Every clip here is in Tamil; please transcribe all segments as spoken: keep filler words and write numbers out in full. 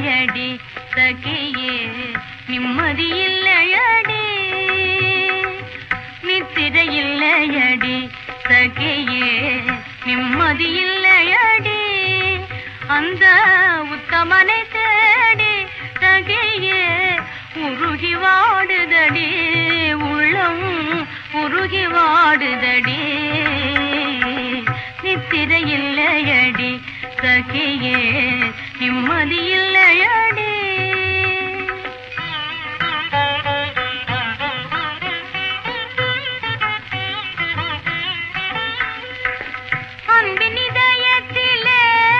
நிம்மதியில்லையடி சகியே நிம்மதியில்லையடி நித்திரையில்லையடி சகியே நிம்மதியில்லையடி அந்த உத்தமனை தேடி சகியே உருகி வாடுதடி உள்ளம் உருகி வாடுதடி நித்திரையில்லையடி சகியே நிம்மதியில்லையடி அன்பின் இதயத்திலே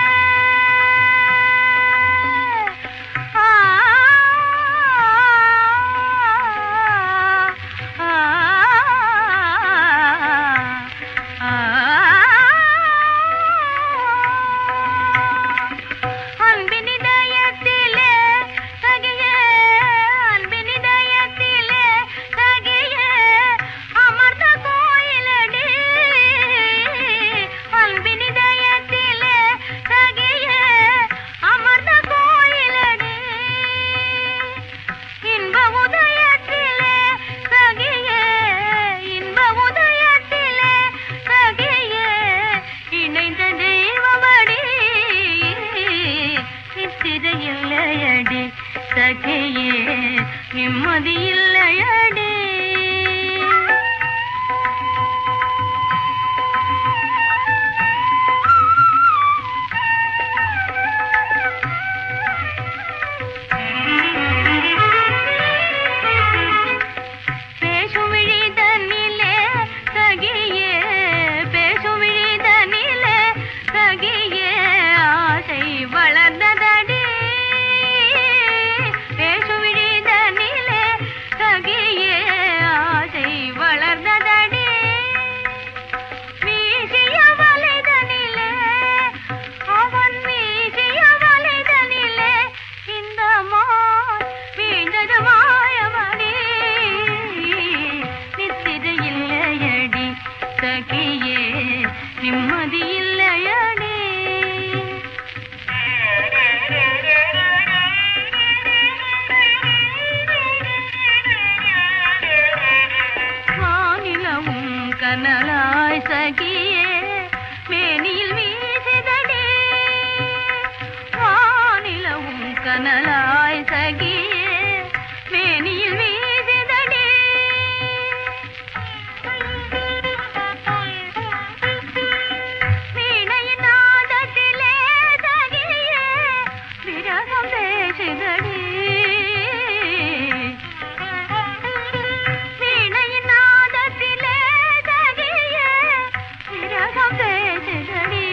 சகியே நிம்மதியில்லையடி பேசுவிழிதனிலே சகியே பேசுவிழிதனிலே சகியே ஆசை வளர்ந்ததடி சகியே நிம்மதியில்லையடி வானிலவும் கனலாய் சகியே மேனியில் வீசிதடி வானிலவும் கனலாய் சகியே மேனியில் வீசிதடி பேசுதடி வீணையின் நாதத்திலே சகியே விரகம் பேசுதடி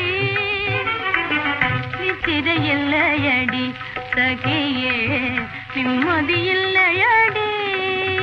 நித்திரையில்லையடி சகியே நிம்மதியில்லையடி